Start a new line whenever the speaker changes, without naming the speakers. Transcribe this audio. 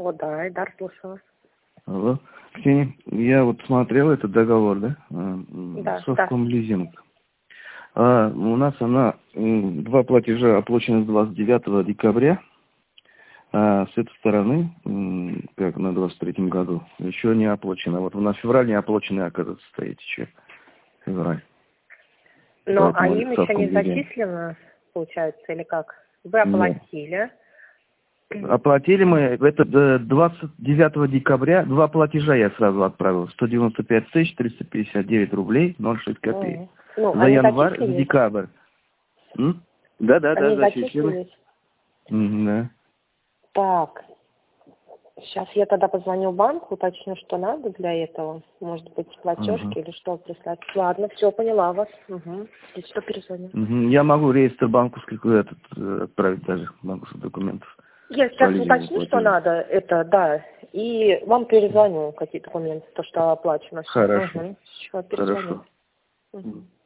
Алло, да, Айдар, слушаю вас.
Алло. Ксения, я вот смотрел этот договор, да?
Да,
Совкомлизинг. У нас два платежа оплачены с 29 декабря. А с этой стороны, как на 23-м году, еще не оплачено. Вот у нас февраль не оплаченный, оказывается, стоит еще. Февраль.
Но
Поэтому
им еще не зачислено, получается, или как? Вы оплатили.
Оплатили мы, это 29 декабря, два платежа я сразу отправил. 195 359 рублей 06 копеек. За январь, за декабрь. Да, зачислились. Да.
Так, сейчас я тогда позвоню в банк, уточню, что надо для этого. Может быть, платежки или что прислать. Ладно, все, поняла вас. И что перезвоню?
Я могу реестр банковский отправить даже, банковских документов.
Я сейчас уточню, что надо, это, да, и вам перезвоню, какие документы, то, что оплачено.
Хорошо.
Сейчас перезвоню.
Хорошо.